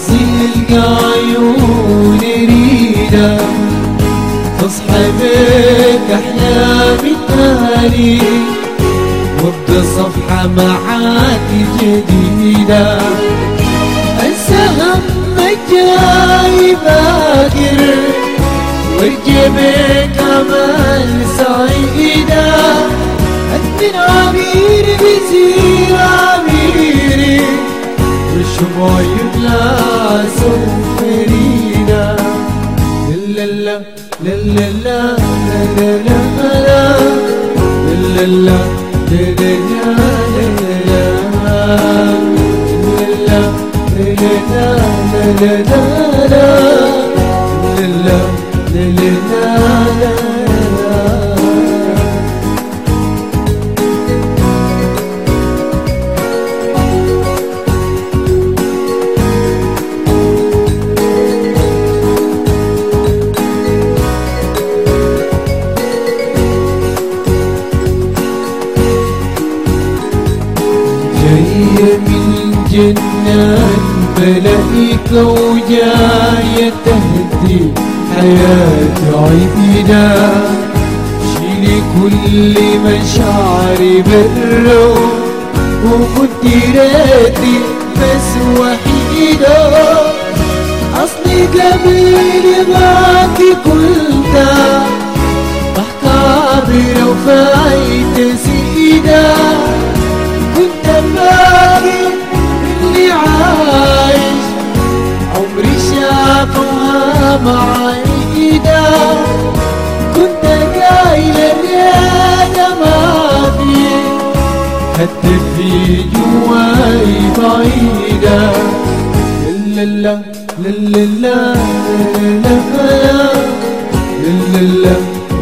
حظي القايون يريده تصحبك أحلامي تاني وابدأ صفحة معاك جديدة. انسى همك جاي باكر وارجبك أمل سعيدة. أدمن عبير بيصير عبيري والشبايب لا سوف يرينا. لا لا لا لا لا لا لا لا لا جاية من جنات ملائكة وجاية تهدي حياة عبيدة. شيلي كل مشاعري بالروح ومديراتي بس وحيدة. أصلي قبل معاكي كنت محكابرة وفايتة سيدة. كنت باقي اللي عايش عمري شافها معايدة. كنت قايلة الريادة ما في حتى في جواي بعيدة. لا لا لا لا لا لا لا لا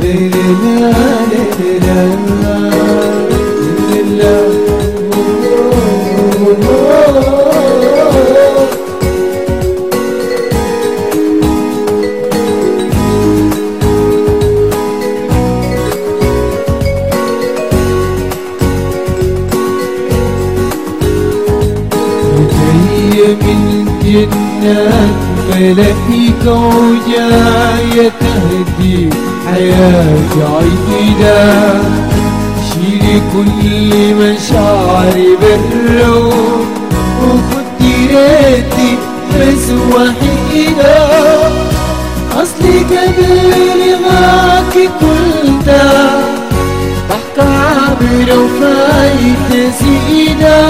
من جنات ملائكة وجاية تهدي حياة عيدة. شيلي كل مشاعري بالروح وخدي ريتي بس وحيدة. أصلي قبل معاكي كنت بحكي عابرة وفايتة سيدة.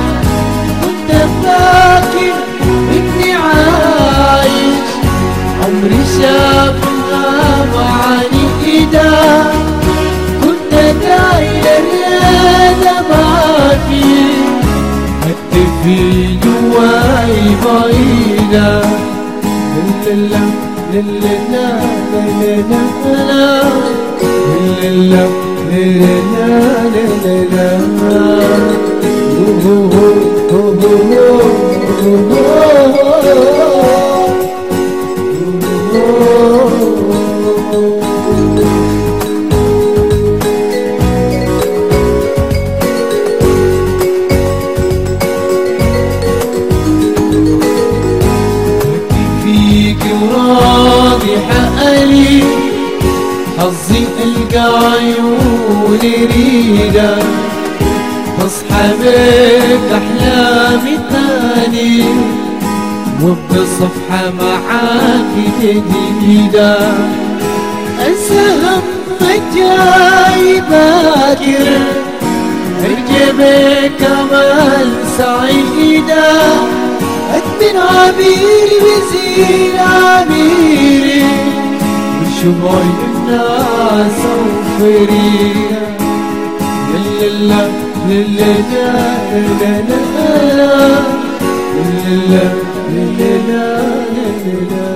فاكر اني عايش عمري شافها معايدة. كنت دايرة الريادة ما في حتى في جواي بعيدة. لا لا لا لا لا لا لا لا لا فيك وراضي حقلي حظي القى عيون يريده. تصحبك أحلامي تاني وابدأ صفحة معاك جديدة. انسى همك جاي باكر ارجبك أمل سعيدة. أدمن عبيري بيصير عبيري وشبايب الناس سوف يرينا. لا لا لا لا لا لا لا لا لا لا لا لا لا